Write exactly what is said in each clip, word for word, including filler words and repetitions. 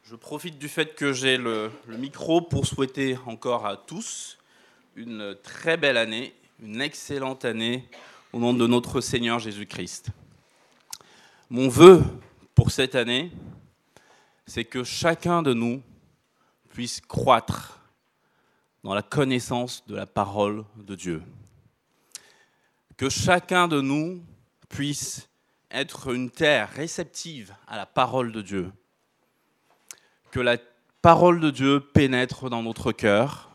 Je profite du fait que j'ai le, le micro pour souhaiter encore à tous une très belle année, une excellente année au nom de notre Seigneur Jésus-Christ. Mon vœu pour cette année, c'est que chacun de nous puisse croître dans la connaissance de la parole de Dieu. Que chacun de nous puisse être une terre réceptive à la parole de Dieu. Que la parole de Dieu pénètre dans notre cœur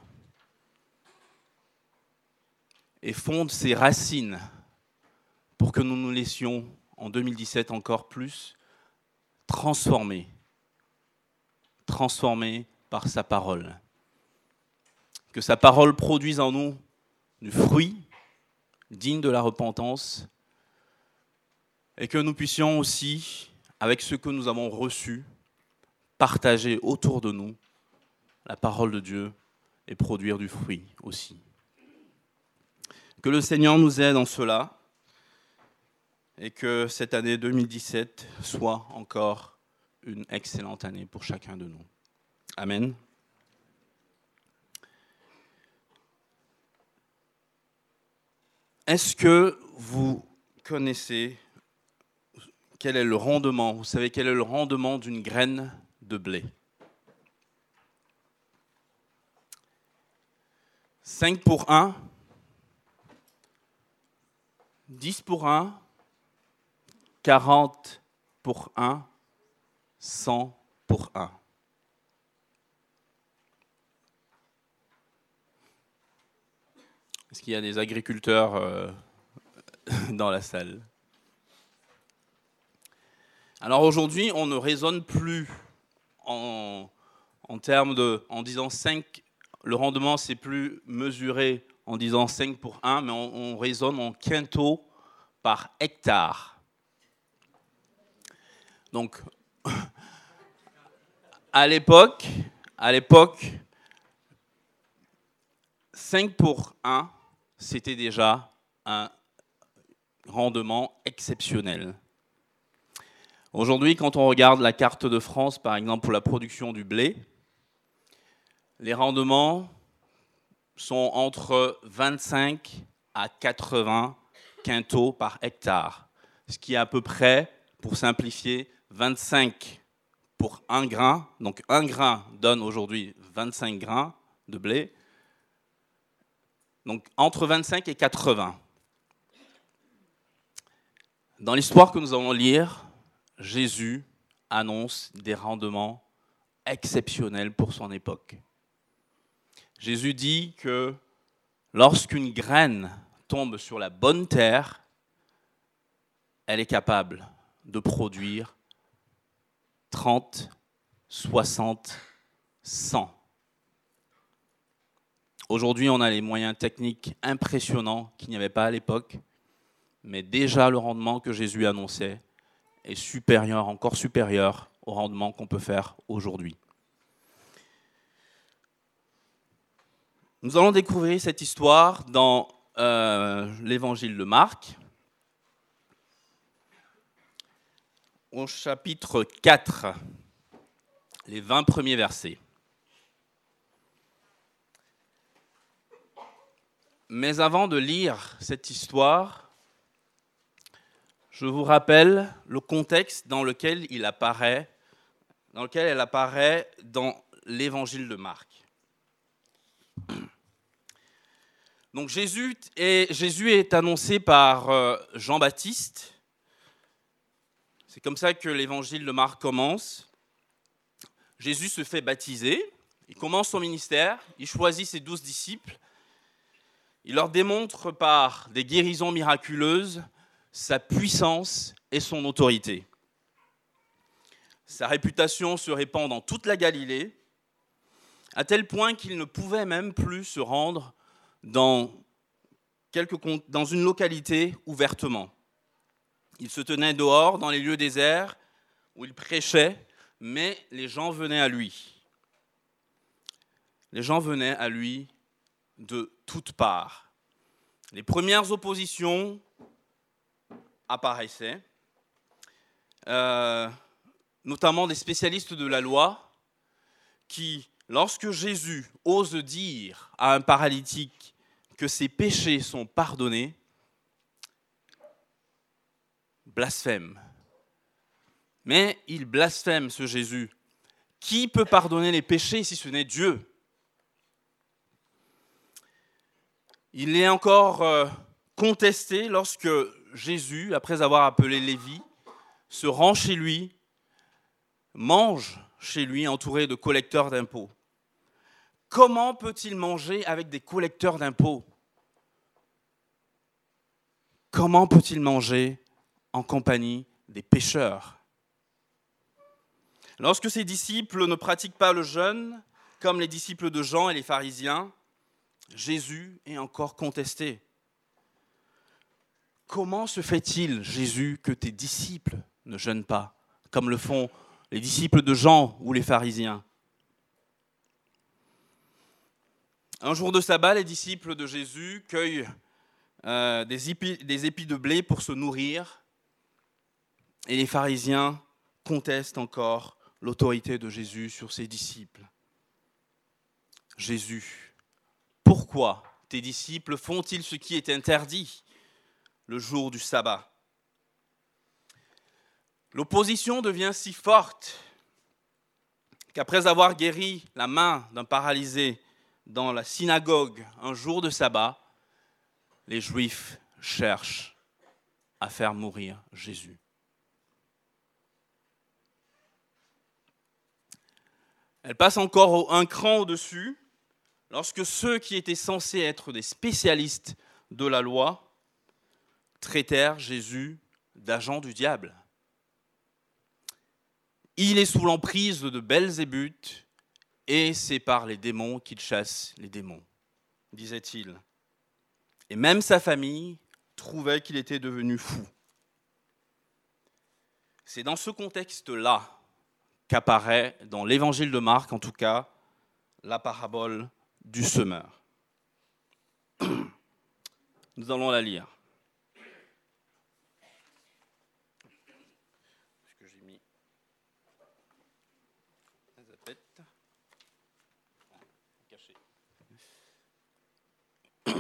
et fonde ses racines pour que nous nous laissions en deux mille dix-sept encore plus transformer, transformer par sa parole. Que sa parole produise en nous du fruit digne de la repentance et que nous puissions aussi, avec ce que nous avons reçu, partager autour de nous la parole de Dieu et produire du fruit aussi. Que le Seigneur nous aide en cela et que cette année deux mille dix-sept soit encore une excellente année pour chacun de nous. Amen. Est-ce que vous connaissez quel est le rendement, vous savez quel est le rendement d'une graine de blé? cinq pour un, dix pour un, quarante pour un, cent pour un. Est-ce qu'il y a des agriculteurs euh, dans la salle? Alors aujourd'hui, on ne raisonne plus en, en termes de, en disant cinq, le rendement c'est plus mesuré en disant cinq pour un, mais on, on raisonne en quintaux par hectare. Donc, à l'époque, à l'époque, cinq pour un, c'était déjà un rendement exceptionnel. Aujourd'hui, quand on regarde la carte de France, par exemple, pour la production du blé, les rendements sont entre vingt-cinq à quatre-vingts quintaux par hectare, ce qui est à peu près, pour simplifier, vingt-cinq pour un grain. Donc un grain donne aujourd'hui vingt-cinq grains de blé. Donc entre vingt-cinq et quatre-vingts. Dans l'histoire que nous allons lire, Jésus annonce des rendements exceptionnels pour son époque. Jésus dit que lorsqu'une graine tombe sur la bonne terre, elle est capable de produire trente, soixante, cent. Aujourd'hui, on a les moyens techniques impressionnants qu'il n'y avait pas à l'époque, mais déjà le rendement que Jésus annonçait est supérieur, encore supérieur au rendement qu'on peut faire aujourd'hui. Nous allons découvrir cette histoire dans euh, l'évangile de Marc, au chapitre quatre, les vingt premiers versets. Mais avant de lire cette histoire, je vous rappelle le contexte dans lequel il apparaît, dans lequel elle apparaît dans l'évangile de Marc. Donc Jésus est, Jésus est annoncé par euh, Jean-Baptiste. C'est comme ça que l'évangile de Marc commence. Jésus se fait baptiser, il commence son ministère, il choisit ses douze disciples, il leur démontre par des guérisons miraculeuses sa puissance et son autorité. Sa réputation se répand dans toute la Galilée, à tel point qu'il ne pouvait même plus se rendre dans, quelques, dans une localité ouvertement. Il se tenait dehors, dans les lieux déserts, où il prêchait, mais les gens venaient à lui. Les gens venaient à lui de toutes parts. Les premières oppositions apparaissaient, euh, notamment des spécialistes de la loi qui, lorsque Jésus ose dire à un paralytique que ses péchés sont pardonnés, blasphème. Mais il blasphème ce Jésus. Qui peut pardonner les péchés si ce n'est Dieu ? Il est encore euh, contesté lorsque Jésus, après avoir appelé Lévi, se rend chez lui, mange chez lui entouré de collecteurs d'impôts. Comment peut-il manger avec des collecteurs d'impôts ? Comment peut-il manger en compagnie des pécheurs ? Lorsque ses disciples ne pratiquent pas le jeûne, comme les disciples de Jean et les pharisiens, Jésus est encore contesté. Comment se fait-il, Jésus, que tes disciples ne jeûnent pas, comme le font les disciples de Jean ou les pharisiens ? Un jour de sabbat, les disciples de Jésus cueillent euh, des, épis, des épis de blé pour se nourrir, et les pharisiens contestent encore l'autorité de Jésus sur ses disciples. Jésus, pourquoi tes disciples font-ils ce qui est interdit le jour du sabbat ? L'opposition devient si forte qu'après avoir guéri la main d'un paralysé dans la synagogue un jour de sabbat, les Juifs cherchent à faire mourir Jésus. Elle passe encore un cran au-dessus lorsque ceux qui étaient censés être des spécialistes de la loi traitèrent Jésus d'agent du diable. Il est sous l'emprise de Belzébuth et c'est par les démons qu'il chasse les démons, disait-il. Et même sa famille trouvait qu'il était devenu fou. C'est dans ce contexte-là qu'apparaît, dans l'évangile de Marc en tout cas, la parabole du semeur. Nous allons la lire. Que j'ai mis la zapette. Caché. Je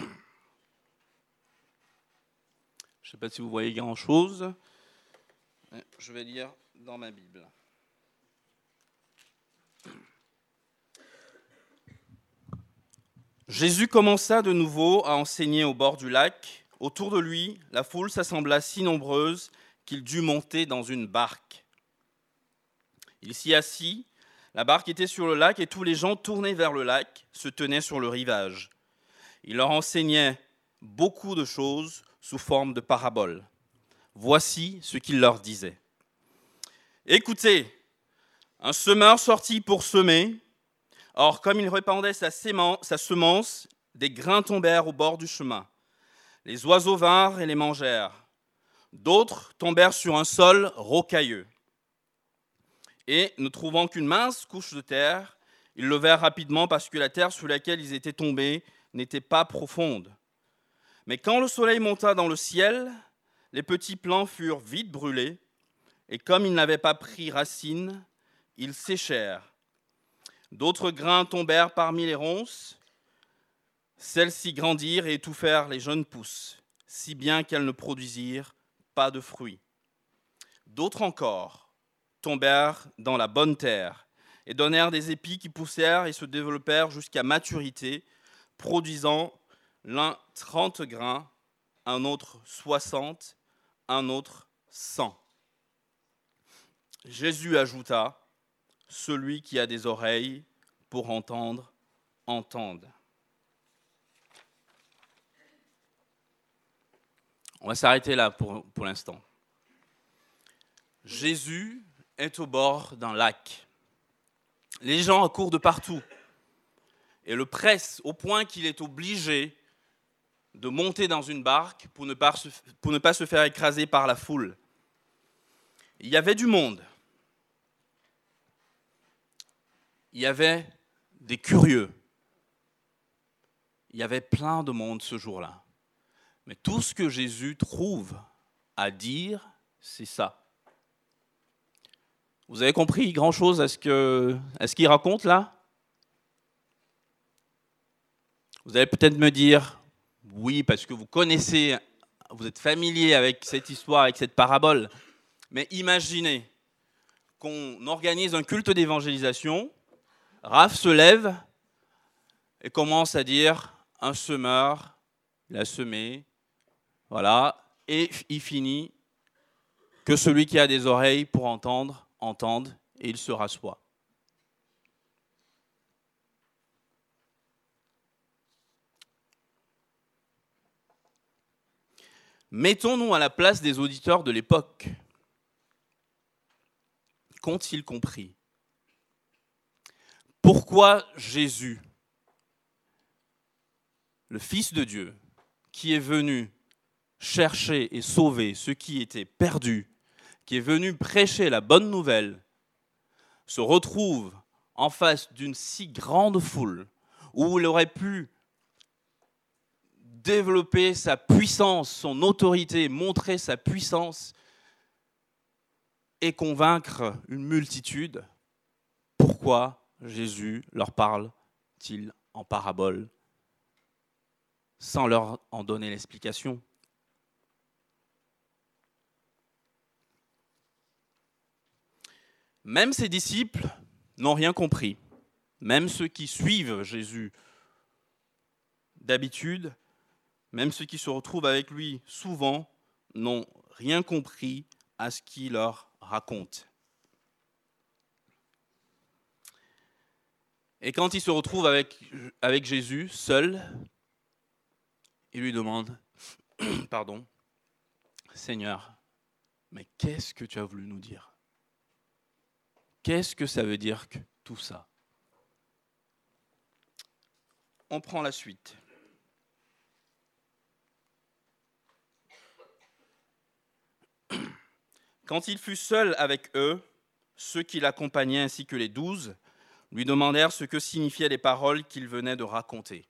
ne sais pas si vous voyez grand-chose. Je vais lire dans ma Bible. Jésus commença de nouveau à enseigner au bord du lac. Autour de lui, la foule s'assembla si nombreuse qu'il dut monter dans une barque. Il s'y assit, la barque était sur le lac et tous les gens tournés vers le lac se tenaient sur le rivage. Il leur enseignait beaucoup de choses sous forme de paraboles. Voici ce qu'il leur disait. « Écoutez, un semeur sortit pour semer. Or, comme il répandait sa semence, des grains tombèrent au bord du chemin. Les oiseaux vinrent et les mangèrent. D'autres tombèrent sur un sol rocailleux. Et, ne trouvant qu'une mince couche de terre, ils levèrent rapidement parce que la terre sur laquelle ils étaient tombés n'était pas profonde. Mais quand le soleil monta dans le ciel, les petits plants furent vite brûlés, et comme ils n'avaient pas pris racine, ils séchèrent. D'autres grains tombèrent parmi les ronces. Celles-ci grandirent et étouffèrent les jeunes pousses, si bien qu'elles ne produisirent pas de fruits. D'autres encore tombèrent dans la bonne terre et donnèrent des épis qui poussèrent et se développèrent jusqu'à maturité, produisant l'un trente grains, un autre soixante, un autre cent. Jésus ajouta, « Celui qui a des oreilles pour entendre, entende. » On va s'arrêter là pour, pour l'instant. Jésus est au bord d'un lac. Les gens accourent de partout et le pressent au point qu'il est obligé de monter dans une barque pour ne pas se, pour ne pas se faire écraser par la foule. Il y avait du monde. Il y avait des curieux. Il y avait plein de monde ce jour-là. Mais tout ce que Jésus trouve à dire, c'est ça. Vous avez compris grand-chose à ce que, à ce qu'il raconte là ? Vous allez peut-être me dire, oui, parce que vous connaissez, vous êtes familier avec cette histoire, avec cette parabole. Mais imaginez qu'on organise un culte d'évangélisation, Raph se lève et commence à dire un semeur, il a semé, voilà, et il finit que celui qui a des oreilles pour entendre, entende, et il se rassoit. Mettons-nous à la place des auditeurs de l'époque. Qu'ont-ils compris? Pourquoi Jésus, le Fils de Dieu, qui est venu chercher et sauver ceux qui étaient perdus, qui est venu prêcher la bonne nouvelle, se retrouve en face d'une si grande foule où il aurait pu développer sa puissance, son autorité, montrer sa puissance et convaincre une multitude? Pourquoi Jésus leur parle-t-il en parabole sans leur en donner l'explication? Même ses disciples n'ont rien compris. Même ceux qui suivent Jésus d'habitude, même ceux qui se retrouvent avec lui souvent, n'ont rien compris à ce qu'il leur raconte. Et quand ils se retrouvent avec, avec Jésus, seul, ils lui demandent, pardon, Seigneur, mais qu'est-ce que tu as voulu nous dire? Qu'est-ce que ça veut dire que tout ça? On prend la suite. Quand il fut seul avec eux, ceux qui l'accompagnaient ainsi que les douze lui demandèrent ce que signifiaient les paroles qu'il venait de raconter.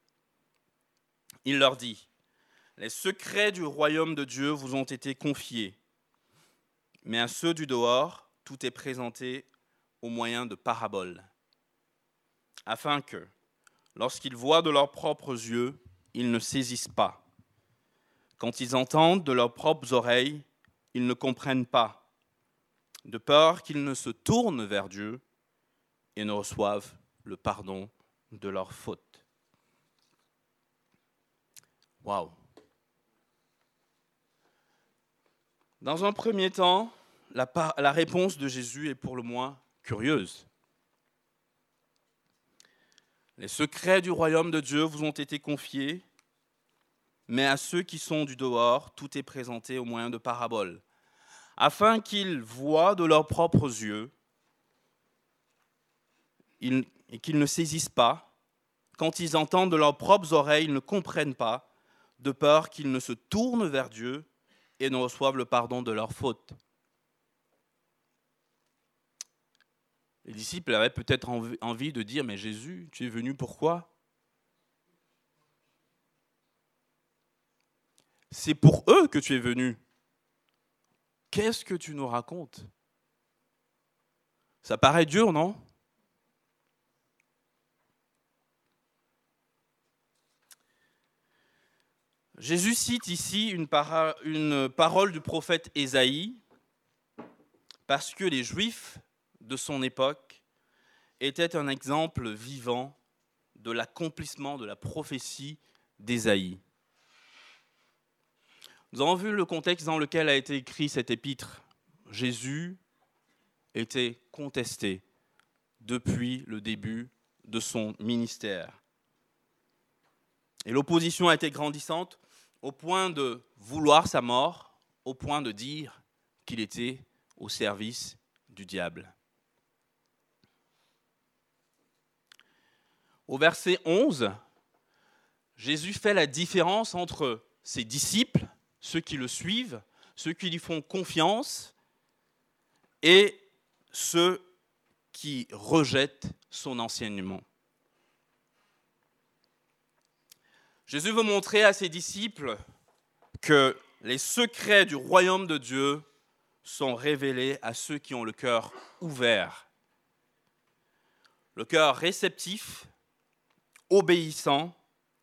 Il leur dit, « Les secrets du royaume de Dieu vous ont été confiés, mais à ceux du dehors, tout est présenté au moyen de paraboles, afin que, lorsqu'ils voient de leurs propres yeux, ils ne saisissent pas. Quand ils entendent de leurs propres oreilles, ils ne comprennent pas, de peur qu'ils ne se tournent vers Dieu et ne reçoivent le pardon de leurs fautes. » Waouh! Dans un premier temps, la, par- la réponse de Jésus est pour le moins curieuse. Les secrets du royaume de Dieu vous ont été confiés, mais à ceux qui sont du dehors, tout est présenté au moyen de paraboles, afin qu'ils voient de leurs propres yeux et qu'ils ne saisissent pas. Quand ils entendent de leurs propres oreilles, ils ne comprennent pas, de peur qu'ils ne se tournent vers Dieu et ne reçoivent le pardon de leurs fautes. Les disciples avaient peut-être envie de dire, mais Jésus, tu es venu pourquoi? C'est pour eux que tu es venu. Qu'est-ce que tu nous racontes? Ça paraît dur, non? Jésus cite ici une, para, une parole du prophète Ésaïe parce que les Juifs de son époque étaient un exemple vivant de l'accomplissement de la prophétie d'Ésaïe. Nous avons vu le contexte dans lequel a été écrit cet épître. Jésus était contesté depuis le début de son ministère. Et l'opposition a été grandissante au point de vouloir sa mort, au point de dire qu'il était au service du diable. Au verset onze, Jésus fait la différence entre ses disciples, ceux qui le suivent, ceux qui lui font confiance, et ceux qui rejettent son enseignement. Jésus veut montrer à ses disciples que les secrets du royaume de Dieu sont révélés à ceux qui ont le cœur ouvert, le cœur réceptif, obéissant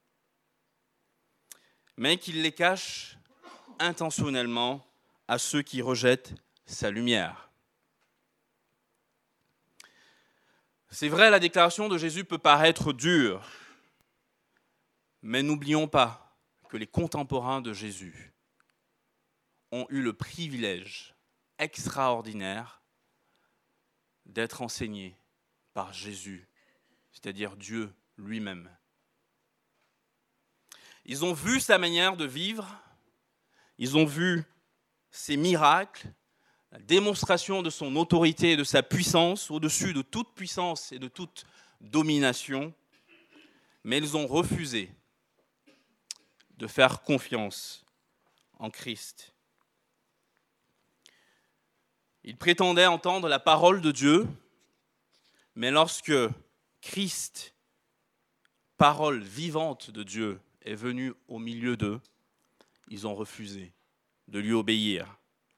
mais qu'il les cache intentionnellement à ceux qui rejettent sa lumière. C'est vrai, la déclaration de Jésus peut paraître dure, mais n'oublions pas que les contemporains de Jésus ont eu le privilège extraordinaire d'être enseignés par Jésus, c'est-à-dire Dieu lui-même. Ils ont vu sa manière de vivre, ils ont vu ses miracles, la démonstration de son autorité et de sa puissance au-dessus de toute puissance et de toute domination, mais ils ont refusé de faire confiance en Christ. Ils prétendaient entendre la parole de Dieu, mais lorsque Christ, parole vivante de Dieu, est venu au milieu d'eux, ils ont refusé de lui obéir.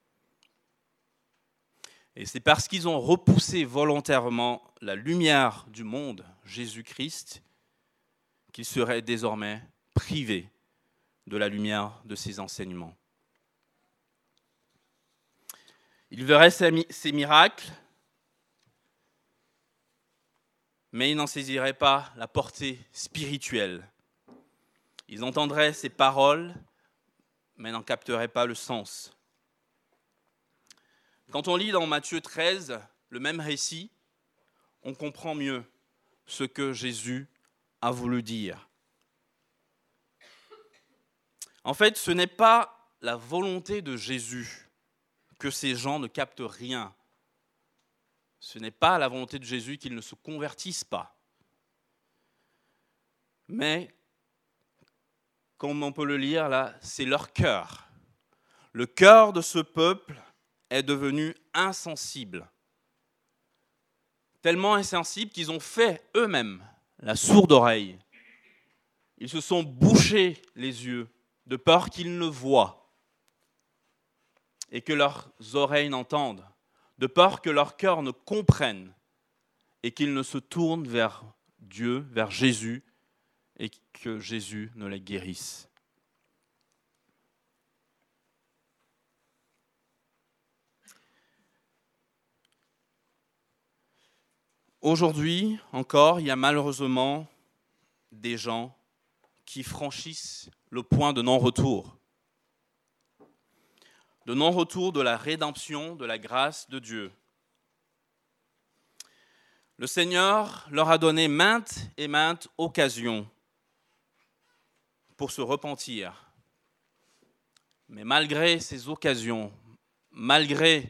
Et c'est parce qu'ils ont repoussé volontairement la lumière du monde, Jésus-Christ, qu'ils seraient désormais privés de la lumière de ses enseignements. Ils verraient ces miracles, mais ils n'en saisiraient pas la portée spirituelle. Ils entendraient ces paroles, mais n'en capteraient pas le sens. Quand on lit dans Matthieu treize le même récit, on comprend mieux ce que Jésus a voulu dire. En fait, ce n'est pas la volonté de Jésus que ces gens ne captent rien. Ce n'est pas la volonté de Jésus qu'ils ne se convertissent pas. Mais, comme on peut le lire là, c'est leur cœur. Le cœur de ce peuple est devenu insensible. Tellement insensible qu'ils ont fait eux-mêmes la sourde oreille. Ils se sont bouchés les yeux de peur qu'ils ne voient et que leurs oreilles n'entendent, de peur que leur cœur ne comprenne et qu'ils ne se tournent vers Dieu, vers Jésus, et que Jésus ne les guérisse. Aujourd'hui encore, il y a malheureusement des gens qui franchissent le point de non-retour. De non-retour de la rédemption, de la grâce de Dieu. Le Seigneur leur a donné maintes et maintes occasions pour se repentir. Mais malgré ces occasions, malgré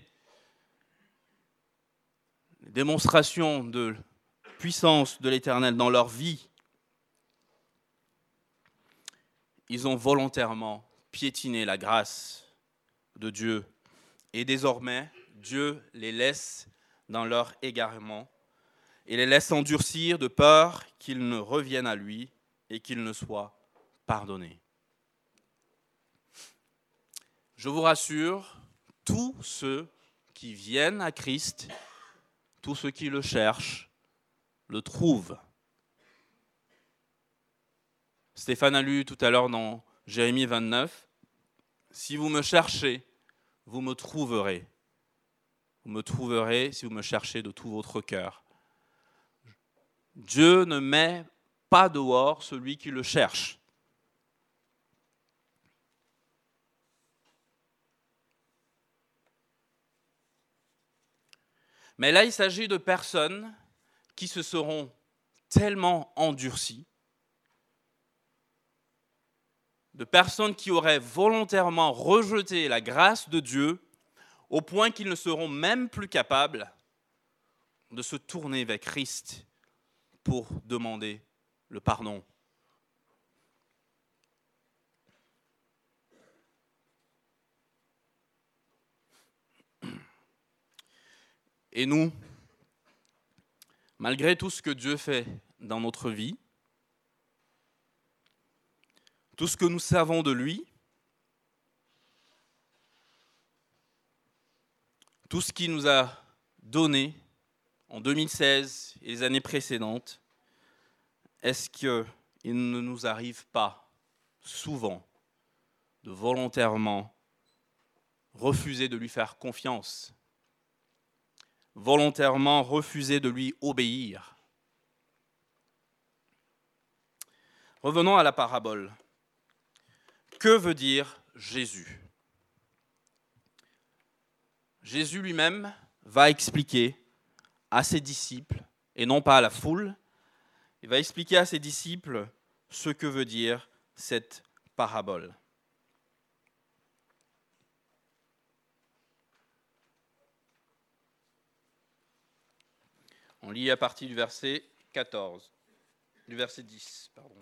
les démonstrations de puissance de l'Éternel dans leur vie, ils ont volontairement piétiné la grâce de Dieu. Et désormais, Dieu les laisse dans leur égarement et les laisse endurcir de peur qu'ils ne reviennent à lui et qu'ils ne soient pardonnés. Je vous rassure, tous ceux qui viennent à Christ, tous ceux qui le cherchent, le trouvent. Stéphane a lu tout à l'heure dans Jérémie vingt-neuf, « Si vous me cherchez, vous me trouverez. Vous me trouverez si vous me cherchez de tout votre cœur. » Dieu ne met pas dehors celui qui le cherche. Mais là, il s'agit de personnes qui se seront tellement endurcies, de personnes qui auraient volontairement rejeté la grâce de Dieu au point qu'ils ne seront même plus capables de se tourner vers Christ pour demander le pardon. Et nous, malgré tout ce que Dieu fait dans notre vie, tout ce que nous savons de lui, tout ce qu'il nous a donné en deux mille seize et les années précédentes, est-ce qu'il ne nous arrive pas souvent de volontairement refuser de lui faire confiance, volontairement refuser de lui obéir. Revenons à la parabole. Que veut dire Jésus ? Jésus lui-même va expliquer à ses disciples, et non pas à la foule, il va expliquer à ses disciples ce que veut dire cette parabole. On lit à partir du verset quatorze, du verset dix, pardon.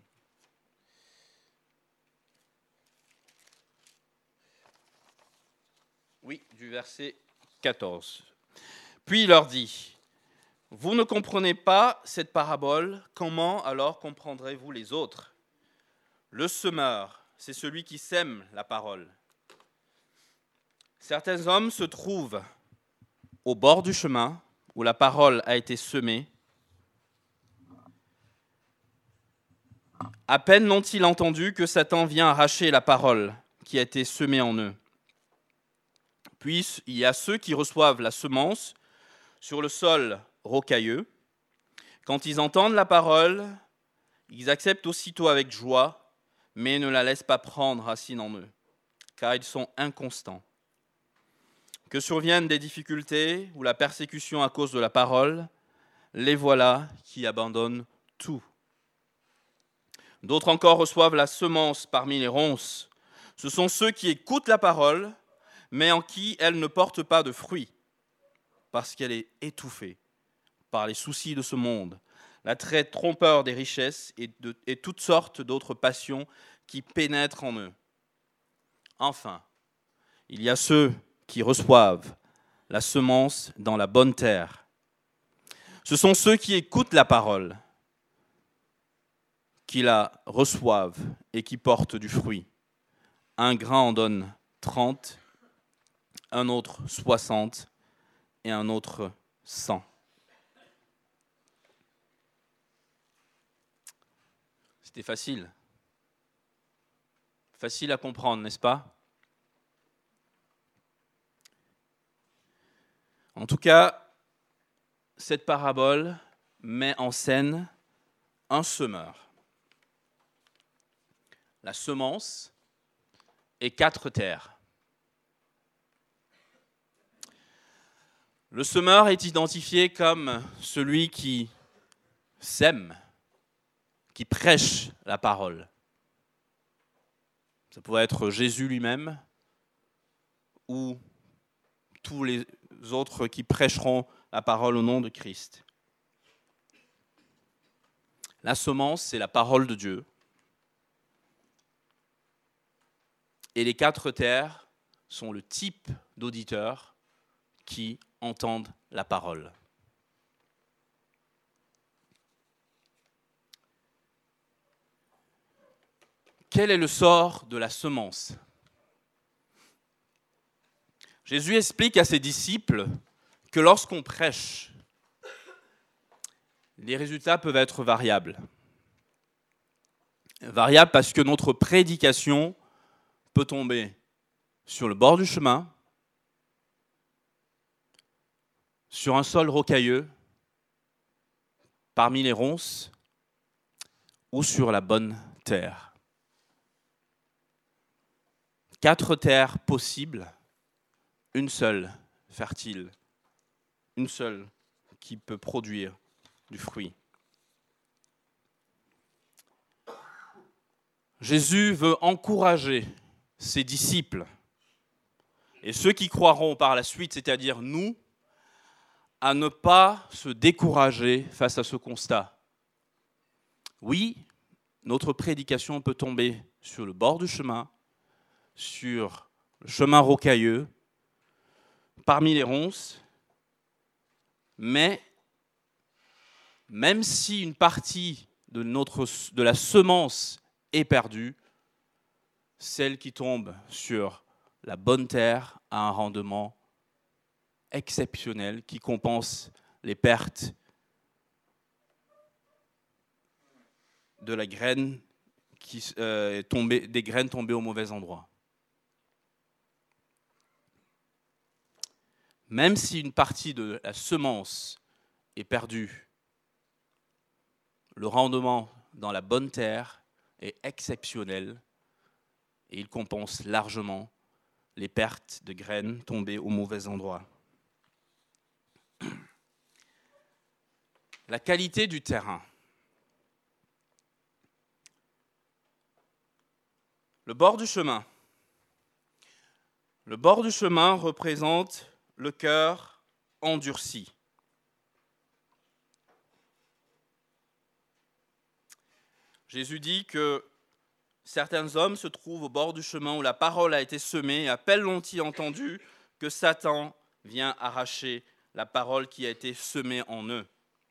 Oui, du verset quatorze. Puis il leur dit, « Vous ne comprenez pas cette parabole, comment alors comprendrez-vous les autres ? Le semeur, c'est celui qui sème la parole. Certains hommes se trouvent au bord du chemin où la parole a été semée. À peine l'ont-ils entendu que Satan vient arracher la parole qui a été semée en eux. Puis il y a ceux qui reçoivent la semence sur le sol rocailleux. Quand ils entendent la parole, ils acceptent aussitôt avec joie, mais ne la laissent pas prendre racine en eux, car ils sont inconstants. Que surviennent des difficultés ou la persécution à cause de la parole, les voilà qui abandonnent tout. D'autres encore reçoivent la semence parmi les ronces. Ce sont ceux qui écoutent la parole, mais en qui elle ne porte pas de fruits, parce qu'elle est étouffée par les soucis de ce monde, l'attrait trompeur des richesses et, de, et toutes sortes d'autres passions qui pénètrent en eux. Enfin, il y a ceux qui reçoivent la semence dans la bonne terre. Ce sont ceux qui écoutent la parole, qui la reçoivent et qui portent du fruit. Un grain en donne trente, un autre soixante et un autre cent. C'était facile. Facile à comprendre, n'est-ce pas ? En tout cas, cette parabole met en scène un semeur, la semence et quatre terres. Le semeur est identifié comme celui qui sème, qui prêche la parole. Ça pourrait être Jésus lui-même ou tous les autres qui prêcheront la parole au nom de Christ. La semence, c'est la parole de Dieu. Et les quatre terres sont le type d'auditeurs qui entendent la parole. Quel est le sort de la semence ? Jésus explique à ses disciples que lorsqu'on prêche, les résultats peuvent être variables. Variables parce que notre prédication peut tomber sur le bord du chemin, sur un sol rocailleux, parmi les ronces, ou sur la bonne terre. Quatre terres possibles, une seule fertile, une seule qui peut produire du fruit. Jésus veut encourager ses disciples et ceux qui croiront par la suite, c'est-à-dire nous, à ne pas se décourager face à ce constat. Oui, notre prédication peut tomber sur le bord du chemin, sur le chemin rocailleux, parmi les ronces, mais même si une partie de, notre, de la semence est perdue, celle qui tombe sur la bonne terre a un rendement exceptionnel qui compense les pertes de la graine qui euh, est tombée, des graines tombées au mauvais endroit. même si une partie de la semence est perdue, le rendement dans la bonne terre est exceptionnel et il compense largement les pertes de graines tombées au mauvais endroit. La qualité du terrain. Le bord du chemin. Le bord du chemin représente le cœur endurci. Jésus dit que certains hommes se trouvent au bord du chemin où la parole a été semée. À peine l'ont-ils entendu que Satan vient arracher la parole qui a été semée en eux.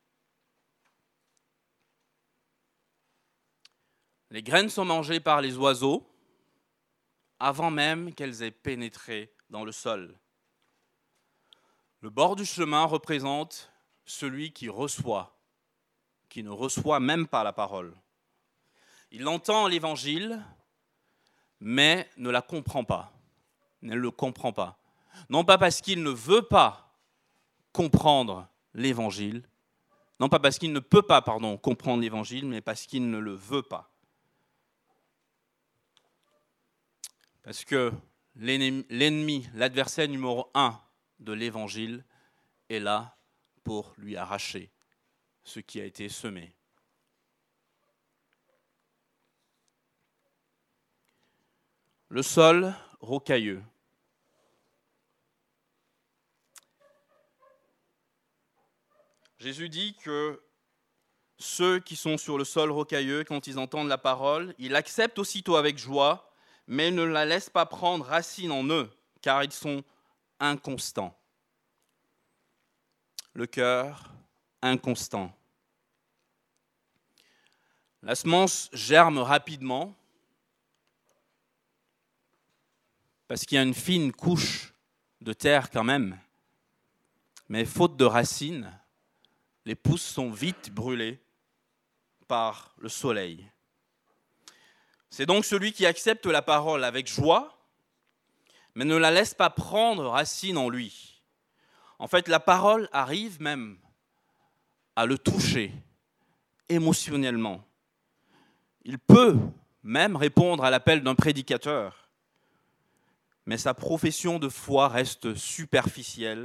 Les graines sont mangées par les oiseaux avant même qu'elles aient pénétré dans le sol. Le bord du chemin représente celui qui reçoit, qui ne reçoit même pas la parole. Il entend l'évangile, mais ne la comprend pas, ne le comprend pas. Non pas parce qu'il ne veut pas comprendre l'évangile, non pas parce qu'il ne peut pas, pardon, comprendre l'évangile, mais parce qu'il ne le veut pas. Parce que l'ennemi, l'ennemi, l'adversaire numéro un de l'évangile est là pour lui arracher ce qui a été semé. Le sol rocailleux. Jésus dit que ceux qui sont sur le sol rocailleux, quand ils entendent la parole, ils l'acceptent aussitôt avec joie, mais ne la laissent pas prendre racine en eux, car ils sont inconstants. Le cœur inconstant. La semence germe rapidement, parce qu'il y a une fine couche de terre quand même, mais faute de racines, les pousses sont vite brûlées par le soleil. C'est donc celui qui accepte la parole avec joie, mais ne la laisse pas prendre racine en lui. En fait, la parole arrive même à le toucher émotionnellement. Il peut même répondre à l'appel d'un prédicateur, mais sa profession de foi reste superficielle,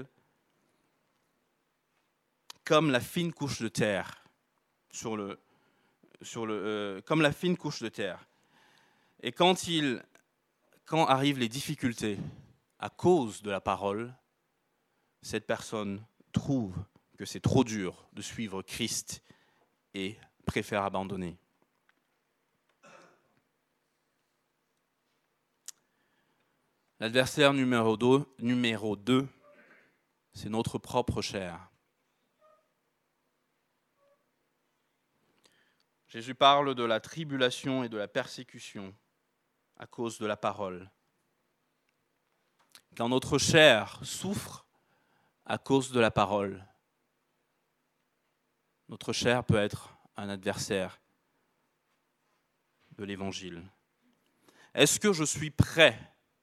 comme la fine couche de terre sur le, sur le, euh, comme la fine couche de terre. Et quand, il, quand arrivent les difficultés à cause de la parole, cette personne trouve que c'est trop dur de suivre Christ et préfère abandonner. L'adversaire numéro deux, numéro deux, c'est notre propre chair. Jésus parle de la tribulation et de la persécution à cause de la parole. Quand notre chair souffre à cause de la parole, notre chair peut être un adversaire de l'Évangile. Est-ce que je suis prêt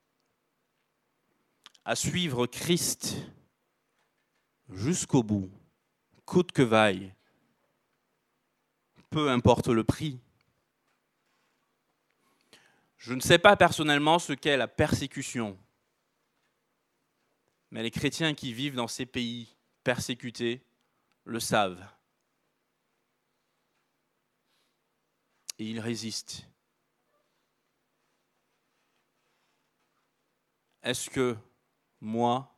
à suivre Christ jusqu'au bout, coûte que vaille, peu importe le prix? Je ne sais pas personnellement ce qu'est la persécution, mais les chrétiens qui vivent dans ces pays persécutés le savent. Et ils résistent. Est-ce que moi,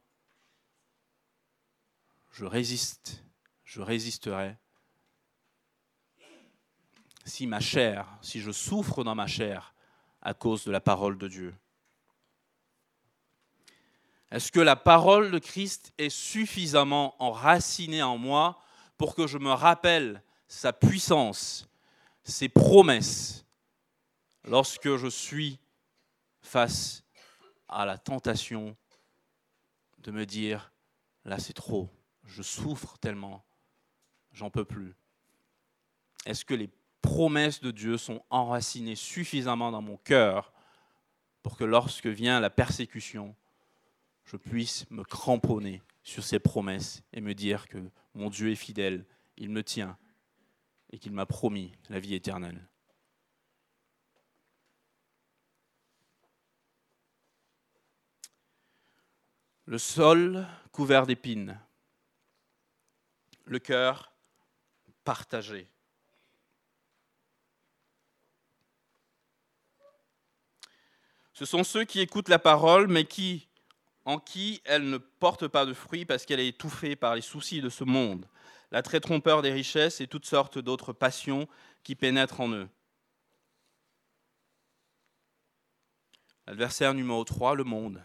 je résiste, je résisterai si ma chair, si je souffre dans ma chair à cause de la parole de Dieu? Est-ce que la parole de Christ est suffisamment enracinée en moi pour que je me rappelle sa puissance, ses promesses, lorsque je suis face à la tentation de me dire, là c'est trop, je souffre tellement, j'en peux plus? Est-ce que les promesses de Dieu sont enracinées suffisamment dans mon cœur pour que lorsque vient la persécution, je puisse me cramponner sur ses promesses et me dire que mon Dieu est fidèle, il me tient et qu'il m'a promis la vie éternelle. Le sol couvert d'épines, le cœur partagé. Ce sont ceux qui écoutent la parole, mais qui, en qui elle ne porte pas de fruits parce qu'elle est étouffée par les soucis de ce monde, l'attrait trompeur des richesses et toutes sortes d'autres passions qui pénètrent en eux. L'adversaire numéro trois, le monde.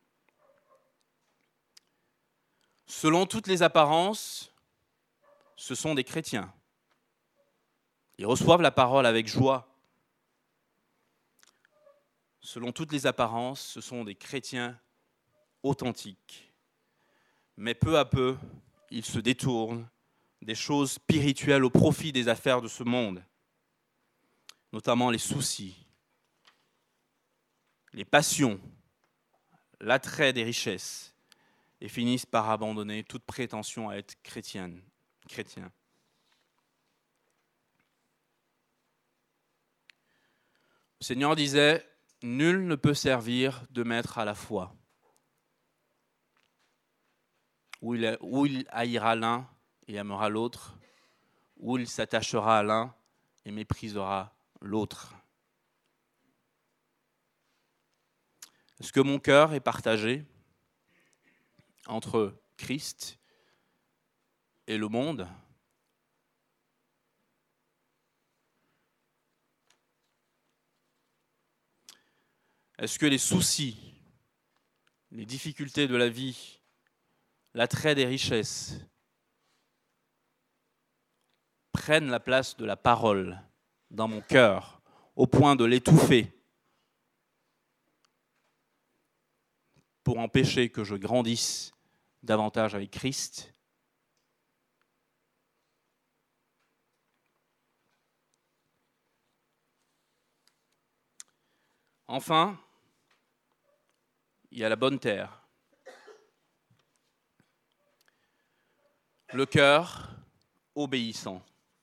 Selon toutes les apparences, ce sont des chrétiens. Ils reçoivent la parole avec joie. Selon toutes les apparences, ce sont des chrétiens authentiques. Mais peu à peu, ils se détournent des choses spirituelles au profit des affaires de ce monde, notamment les soucis, les passions, l'attrait des richesses, et finissent par abandonner toute prétention à être chrétienne, chrétien. Le Seigneur disait, « Nul ne peut servir de maître à la fois. » Ou il, ou il haïra l'un et aimera l'autre, ou il s'attachera à l'un et méprisera l'autre. Est-ce que mon cœur est partagé entre Christ et le monde ? Est-ce que les soucis, les difficultés de la vie, l'attrait des richesses prennent la place de la parole dans mon cœur au point de l'étouffer pour empêcher que je grandisse davantage avec Christ ? Enfin, il y a la bonne terre. Le cœur obéissant.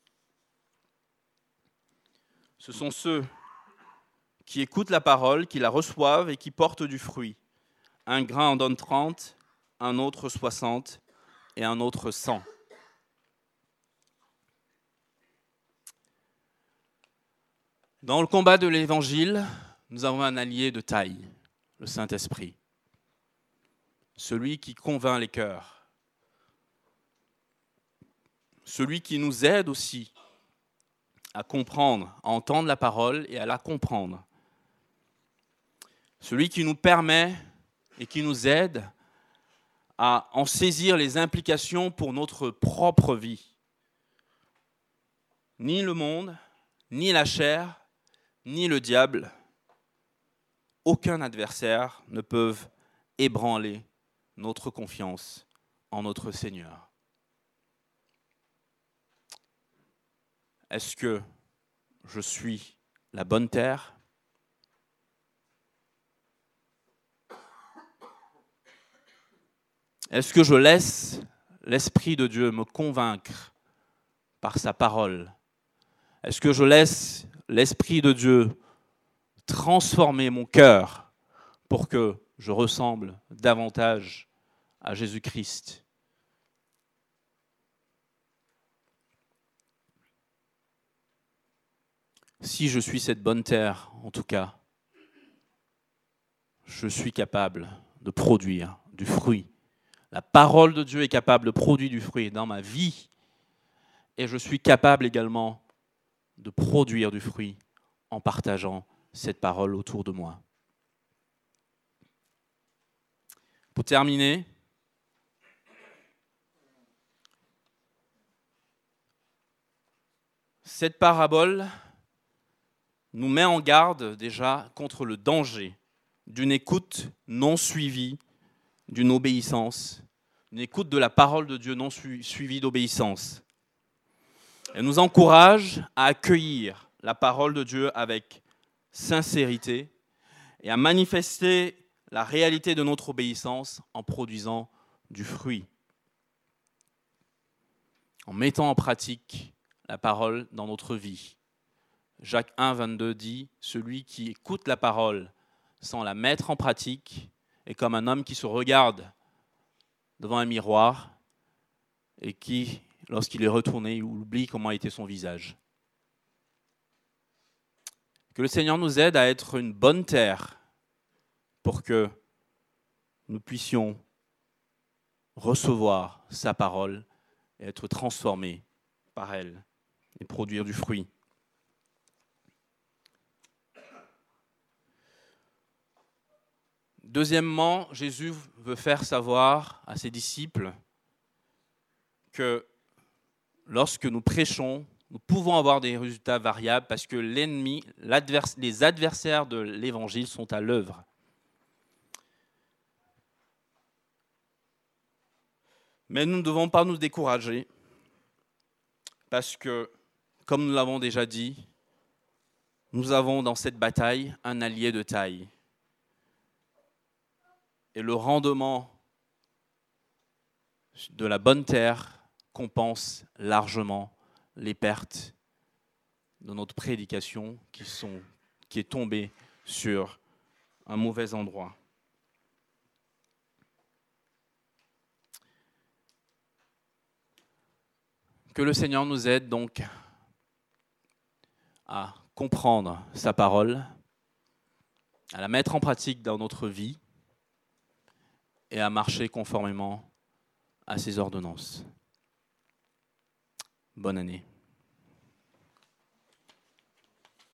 Ce sont ceux qui écoutent la parole, qui la reçoivent et qui portent du fruit. Un grain en donne trente, un autre soixante et un autre cent. Dans le combat de l'Évangile, nous avons un allié de taille, le Saint-Esprit, celui qui convainc les cœurs, celui qui nous aide aussi à comprendre, à entendre la parole et à la comprendre, celui qui nous permet et qui nous aide à en saisir les implications pour notre propre vie. Ni le monde, ni la chair, ni le diable, aucun adversaire ne peuvent ébranler notre confiance en notre Seigneur. Est-ce que je suis la bonne terre ? Est-ce que je laisse l'Esprit de Dieu me convaincre par sa parole ? Est-ce que je laisse l'Esprit de Dieu transformer mon cœur pour que je ressemble davantage à Jésus-Christ ? Si je suis cette bonne terre, en tout cas, je suis capable de produire du fruit. La parole de Dieu est capable de produire du fruit dans ma vie et je suis capable également de produire du fruit en partageant cette parole autour de moi. Pour terminer, cette parabole nous met en garde déjà contre le danger d'une écoute non suivie, d'une obéissance, une écoute de la parole de Dieu non suivie d'obéissance. Elle nous encourage à accueillir la parole de Dieu avec sincérité et à manifester la réalité de notre obéissance en produisant du fruit. En mettant en pratique la parole dans notre vie. Jacques un, vingt-deux dit « Celui qui écoute la parole sans la mettre en pratique est comme un homme qui se regarde devant un miroir et qui, lorsqu'il est retourné, il oublie comment était son visage. » Que le Seigneur nous aide à être une bonne terre pour que nous puissions recevoir sa parole et être transformés par elle et produire du fruit. Deuxièmement, Jésus veut faire savoir à ses disciples que lorsque nous prêchons, nous pouvons avoir des résultats variables parce que l'ennemi, l'advers- les adversaires de l'évangile sont à l'œuvre. Mais nous ne devons pas nous décourager parce que, comme nous l'avons déjà dit, nous avons dans cette bataille un allié de taille. Et le rendement de la bonne terre compense largement les pertes de notre prédication qui, sont, qui est tombée sur un mauvais endroit. Que le Seigneur nous aide donc à comprendre sa parole, à la mettre en pratique dans notre vie et à marcher conformément à ses ordonnances. Bonne année.